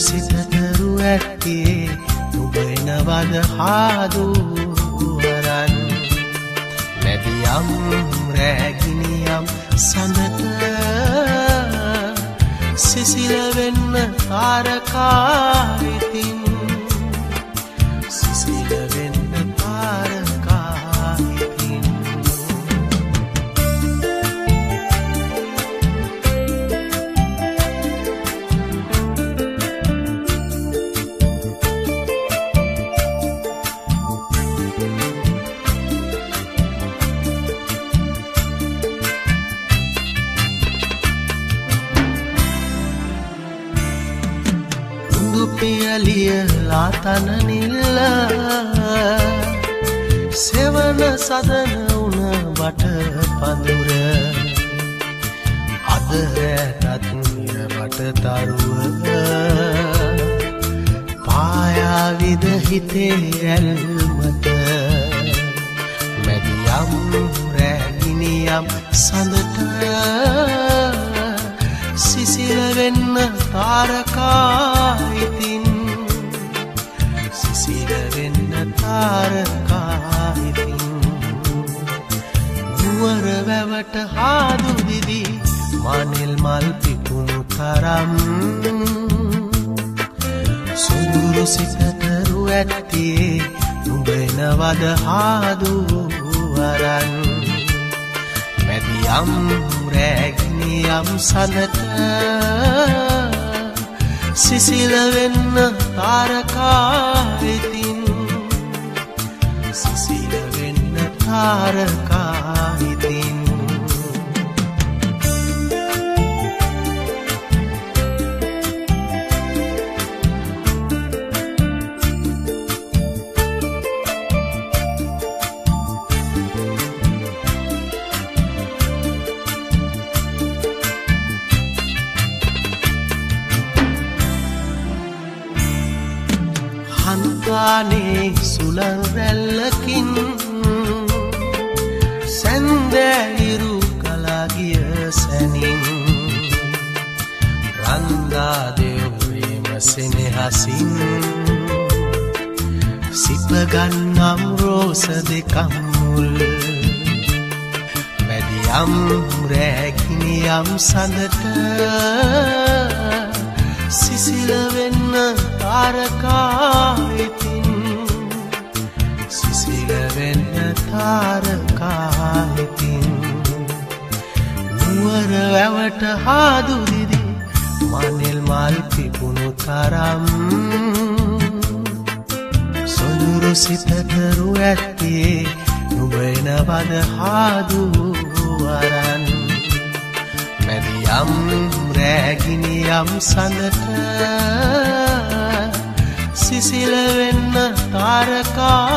සිතතරු ඇත්තේ නුඹ එනවද හාදු වරන් මැදියම් රැගිනියම් සඳට සිසිල වෙන්න තාරකා ඉතින් සිසිල වෙන්න තාරකා ඉතින් පියලියලා තන නිල්ල සෙවන සදන උන වට පඳුර අද රැටත් නිරවට තරුව පායාවිද හිතේ ඇල්මට මැදියම් රැගිනියම් සඳට සිසිල වෙන්න තාරකා ඉතින් සිසිල වෙන්න තාරකා ඉතින් නුවර වැවට හාදු දිදී මනෙල් මල් පිපුණු තරම් සොඳුරු සිතතරු ඇත්තේ නුඹ එනවද හාදු වරන් මැදියම් රැගිනියම් සඳට සිසිල වෙන්න තාරකා ඉතින් සිසිල වෙන්න තාරකා ඉතින් හන්තානේ සුලං රැල්ලකින් සැන්දැහිරු කලාගිය සැනින් රන්දා දෙව්වේම සෙනෙහසින් සිපගන්නම් රෝස දෙකම් මුල් මැදියම් රැගිනියම් සඳට සිසිල වෙන්න තාරකා ඉතින් සිසිල වෙන්න තාරකා ඉතින් නුවර වැවට හාදු දිදී මනෙල් මල් පිපුණු තරම් සොඳුරු සිතතරු ඇත්තේ නුඹ එනවද හාදු වරන් මැදියම් රැගිනියම් සඳට සිසිල වෙන්න තාරකා